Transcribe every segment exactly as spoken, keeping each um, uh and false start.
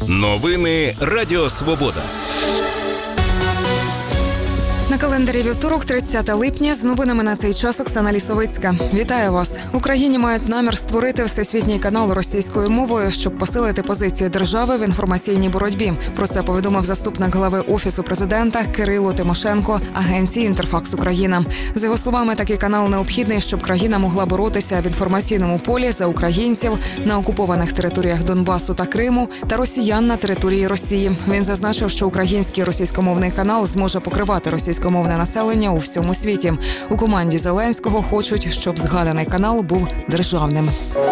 Новини Радіо Свобода. На календарі вівторок, тридцяте липня, з новинами на цей час Оксана Лісовицька. Вітаю вас. В Україні мають намір створити всесвітній канал російською мовою, щоб посилити позиції держави в інформаційній боротьбі. Про це повідомив заступник глави Офісу президента Кирило Тимошенко агенції «Інтерфакс Україна». За його словами, такий канал необхідний, щоб країна могла боротися в інформаційному полі за українців на окупованих територіях Донбасу та Криму та росіян на території Росії. Він зазначив, що український російськомовний канал зможе покривати російськомовне населення у всьому світі. У команді Зеленського хочуть, щоб згаданий канал був державним.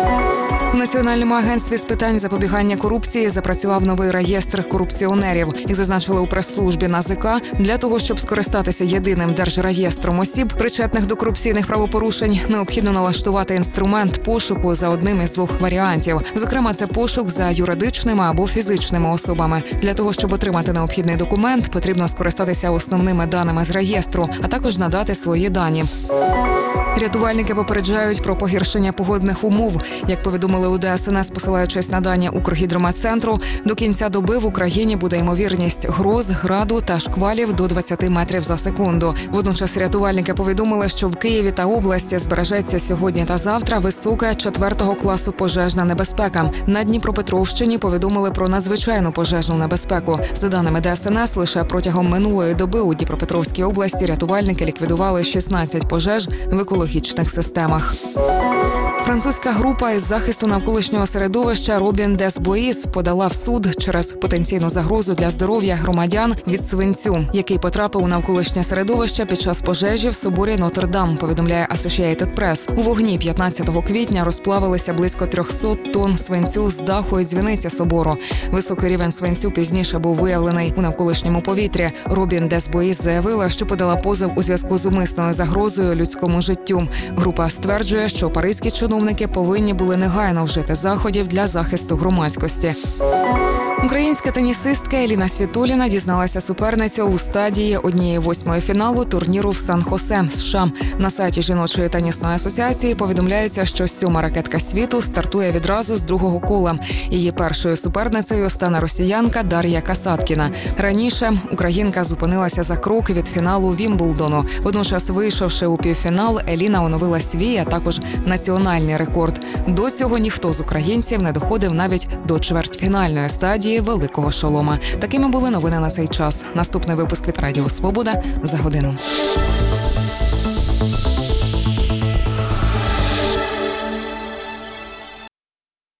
У Національному агентстві з питань запобігання корупції запрацював новий реєстр корупціонерів. Як зазначили у прес-службі НАЗК, для того, щоб скористатися єдиним держреєстром осіб, причетних до корупційних правопорушень, необхідно налаштувати інструмент пошуку за одним із двох варіантів. Зокрема, це пошук за юридичними або фізичними особами. Для того, щоб отримати необхідний документ, потрібно скористатися основними даними з реєстру, а також надати свої дані. Рятувальники попереджають про погіршення погодних умов. Як повідомили у Д С Н С, посилаючись на дані Укргідрометцентру, до кінця доби в Україні буде ймовірність гроз, граду та шквалів до двадцяти метрів за секунду. Водночас рятувальники повідомили, що в Києві та області збережеться сьогодні та завтра висока четвертого класу пожежна небезпека. На Дніпропетровщині повідомили про надзвичайну пожежну небезпеку. За даними Д С Н С, лише протягом минулої доби у Дніпропетровській області рятувальники ліквідували шістнадцять пожеж в екологічних системах. Французька група із захисту навколишнього середовища Робін дес Боїс подала в суд через потенційну загрозу для здоров'я громадян від свинцю, який потрапив у навколишнє середовище під час пожежі в соборі Нотр-Дам, повідомляє Associated Press. У вогні п'ятнадцятого квітня розплавилися близько триста тонн свинцю з даху і дзвіниці собору. Високий рівень свинцю пізніше був виявлений у навколишньому повітрі. Робін дес Боїс заявила, що подала позов у зв'язку з умисною загрозою людському життю. Група стверджує, що паризькі чиновники повинні були негайно вжити заходів для захисту громадськості. Українська тенісистка Еліна Світоліна дізналася суперницю у стадії однієї восьмої фіналу турніру в Сан-Хосе, США. На сайті Жіночої тенісної асоціації повідомляється, що сьома ракетка світу стартує відразу з другого кола. Її першою суперницею стане росіянка Дар'я Касаткіна. Раніше українка зупинилася за крок від фіналу Вімблдону. Водночас, вийшовши у півфінал, Еліна оновила свій, а також національний рекорд. До цього ніхто з українців не доходив навіть до чвертьфінальної стадії Великого шолома. Такими були новини на цей час. Наступний випуск від Радіо Свобода за годину.